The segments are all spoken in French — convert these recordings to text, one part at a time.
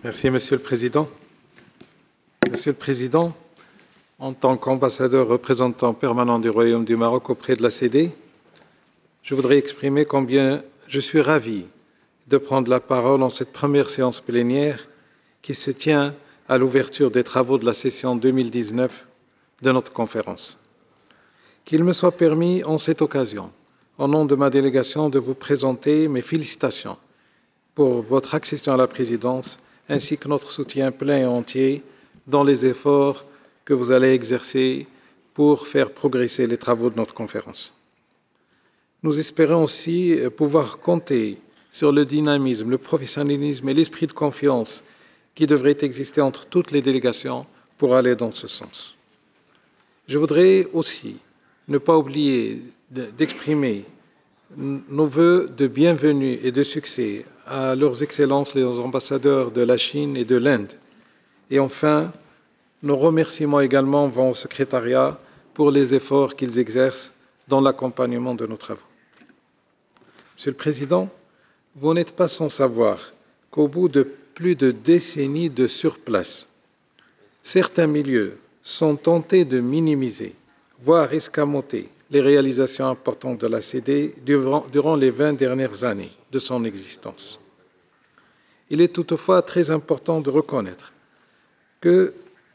Merci, Monsieur le Président. Monsieur le Président, en tant qu'ambassadeur représentant permanent du Royaume du Maroc auprès de la CD, je voudrais exprimer combien je suis ravi de prendre la parole en cette première séance plénière qui se tient à l'ouverture des travaux de la session 2019 de notre conférence. Qu'il me soit permis en cette occasion, au nom de ma délégation, de vous présenter mes félicitations pour votre accession à la présidence ainsi que notre soutien plein et entier dans les efforts que vous allez exercer pour faire progresser les travaux de notre conférence. Nous espérons aussi pouvoir compter sur le dynamisme, le professionnalisme et l'esprit de confiance qui devraient exister entre toutes les délégations pour aller dans ce sens. Je voudrais aussi ne pas oublier d'exprimer nos vœux de bienvenue et de succès à leurs excellences les ambassadeurs de la Chine et de l'Inde. Et enfin, nos remerciements également vont au secrétariat pour les efforts qu'ils exercent dans l'accompagnement de nos travaux. Monsieur le Président, vous n'êtes pas sans savoir qu'au bout de plus de décennies de surplace, certains milieux sont tentés de minimiser, voire escamoter, les réalisations importantes de la CD durant les 20 dernières années de son existence. Il est toutefois très important de reconnaître que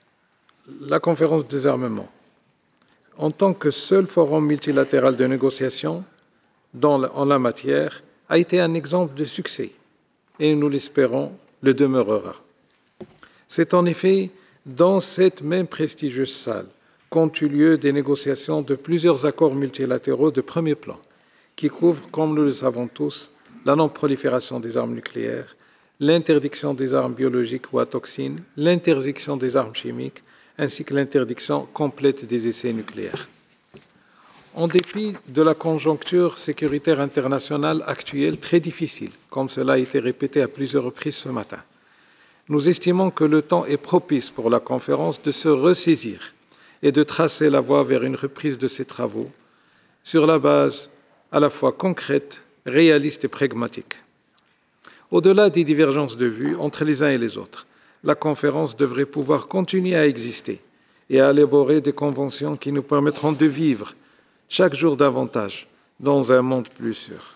la conférence des armements, en tant que seul forum multilatéral de négociation en la matière, a été un exemple de succès et, nous l'espérons, le demeurera. C'est en effet dans cette même prestigieuse salle qu'ont eu lieu des négociations de plusieurs accords multilatéraux de premier plan qui couvrent, comme nous le savons tous, la non-prolifération des armes nucléaires, l'interdiction des armes biologiques ou à toxines, l'interdiction des armes chimiques, ainsi que l'interdiction complète des essais nucléaires. En dépit de la conjoncture sécuritaire internationale actuelle très difficile, comme cela a été répété à plusieurs reprises ce matin, nous estimons que le temps est propice pour la conférence de se ressaisir et de tracer la voie vers une reprise de ces travaux sur la base à la fois concrète, réaliste et pragmatique. Au-delà des divergences de vues entre les uns et les autres, la conférence devrait pouvoir continuer à exister et à élaborer des conventions qui nous permettront de vivre chaque jour davantage dans un monde plus sûr.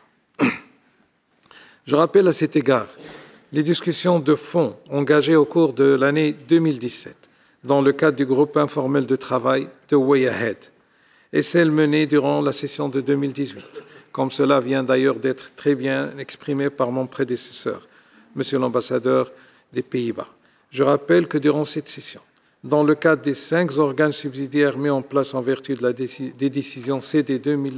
Je rappelle à cet égard les discussions de fond engagées au cours de l'année 2017 dans le cadre du groupe informel de travail The Way Ahead et celles menées durant la session de 2018, comme cela vient d'ailleurs d'être très bien exprimé par mon prédécesseur, Monsieur l'ambassadeur des Pays-Bas. Je rappelle que durant cette session, dans le cadre des 5 organes subsidiaires mis en place en vertu des décisions CD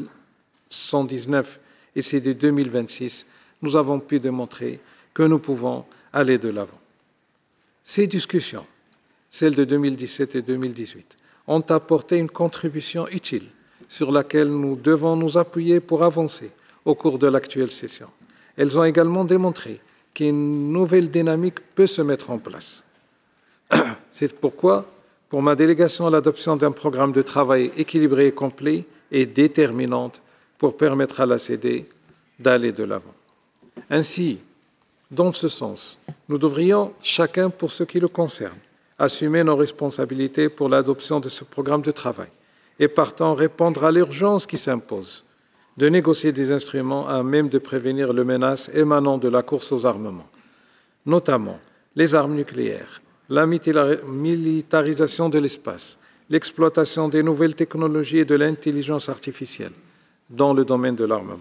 2119 et CD 2026, nous avons pu démontrer que nous pouvons aller de l'avant. Ces discussions, celles de 2017 et 2018, ont apporté une contribution utile sur laquelle nous devons nous appuyer pour avancer au cours de l'actuelle session. Elles ont également démontré qu'une nouvelle dynamique peut se mettre en place. C'est pourquoi, pour ma délégation, l'adoption d'un programme de travail équilibré et complet est déterminante pour permettre à la CD d'aller de l'avant. Ainsi, dans ce sens, nous devrions, chacun pour ce qui le concerne, assumer nos responsabilités pour l'adoption de ce programme de travail et partant répondre à l'urgence qui s'impose de négocier des instruments à même de prévenir les menaces émanant de la course aux armements, notamment les armes nucléaires, la militarisation de l'espace, l'exploitation des nouvelles technologies et de l'intelligence artificielle dans le domaine de l'armement.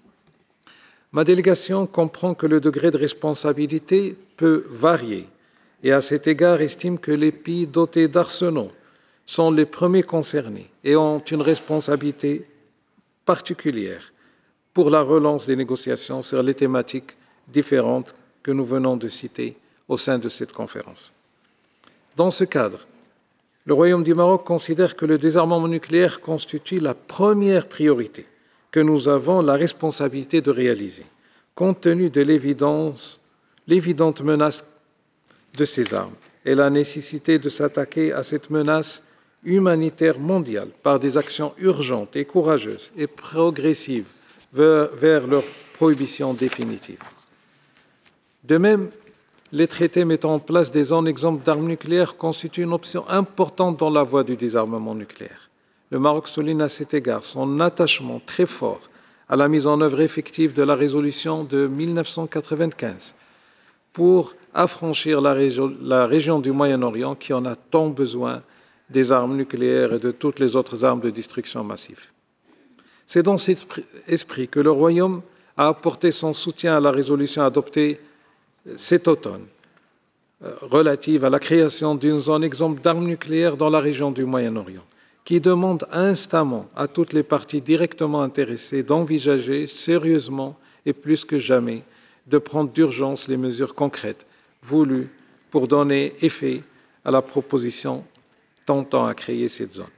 Ma délégation comprend que le degré de responsabilité peut varier et à cet égard estime que les pays dotés d'arsenaux sont les premiers concernés et ont une responsabilité particulière pour la relance des négociations sur les thématiques différentes que nous venons de citer au sein de cette conférence. Dans ce cadre, le Royaume du Maroc considère que le désarmement nucléaire constitue la première priorité que nous avons la responsabilité de réaliser, compte tenu de l'évidente menace de ces armes et la nécessité de s'attaquer à cette menace humanitaire mondiale par des actions urgentes et courageuses et progressives vers leur prohibition définitive. De même, les traités mettant en place des zones exemptes d'armes nucléaires constituent une option importante dans la voie du désarmement nucléaire. Le Maroc souligne à cet égard son attachement très fort à la mise en œuvre effective de la résolution de 1995 pour affranchir la région du Moyen-Orient qui en a tant besoin des armes nucléaires et de toutes les autres armes de destruction massive. C'est dans cet esprit que le Royaume a apporté son soutien à la résolution adoptée cet automne relative à la création d'une zone exempte d'armes nucléaires dans la région du Moyen-Orient, qui demande instamment à toutes les parties directement intéressées d'envisager sérieusement et plus que jamais de prendre d'urgence les mesures concrètes voulues pour donner effet à la proposition tentant à créer cette zone.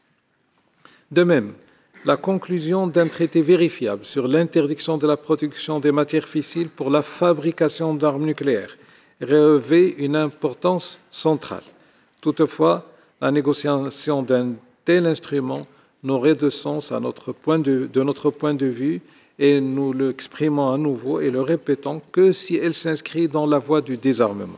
De même, la conclusion d'un traité vérifiable sur l'interdiction de la production des matières fissiles pour la fabrication d'armes nucléaires revêt une importance centrale. Toutefois, la négociation d'un tel instrument n'aurait de sens de notre point de vue, et nous l'exprimons à nouveau et le répétons, que si elle s'inscrit dans la voie du désarmement.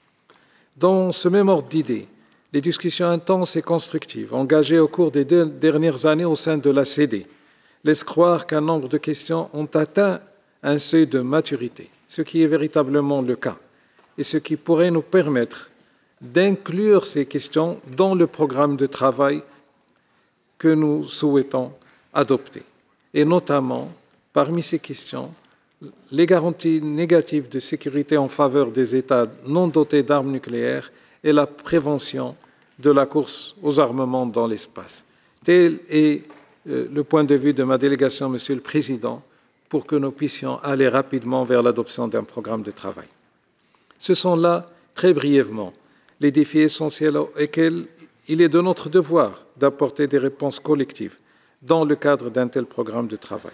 Dans ce même ordre d'idées, les discussions intenses et constructives engagées au cours des dernières années au sein de la CD laissent croire qu'un nombre de questions ont atteint un seuil de maturité, ce qui est véritablement le cas, et ce qui pourrait nous permettre d'inclure ces questions dans le programme de travail que nous souhaitons adopter, et notamment, parmi ces questions, les garanties négatives de sécurité en faveur des États non dotés d'armes nucléaires et la prévention de la course aux armements dans l'espace. Tel est le point de vue de ma délégation, Monsieur le Président, pour que nous puissions aller rapidement vers l'adoption d'un programme de travail. Ce sont là, très brièvement, les défis essentiels auxquels il est de notre devoir d'apporter des réponses collectives dans le cadre d'un tel programme de travail.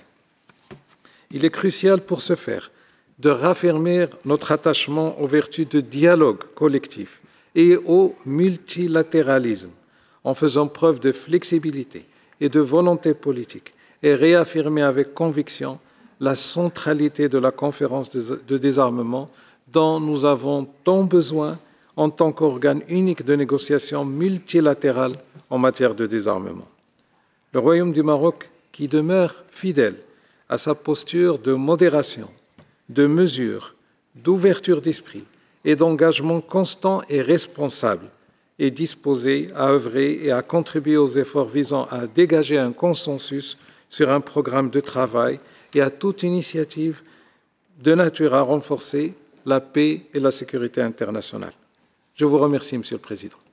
Il est crucial pour ce faire de raffermir notre attachement aux vertus de dialogue collectif et au multilatéralisme, en faisant preuve de flexibilité et de volonté politique, et réaffirmer avec conviction la centralité de la conférence de désarmement dont nous avons tant besoin en tant qu'organe unique de négociation multilatérale en matière de désarmement. Le Royaume du Maroc, qui demeure fidèle à sa posture de modération, de mesure, d'ouverture d'esprit et d'engagement constant et responsable, est disposé à œuvrer et à contribuer aux efforts visant à dégager un consensus sur un programme de travail et à toute initiative de nature à renforcer la paix et la sécurité internationale. Je vous remercie, Monsieur le Président.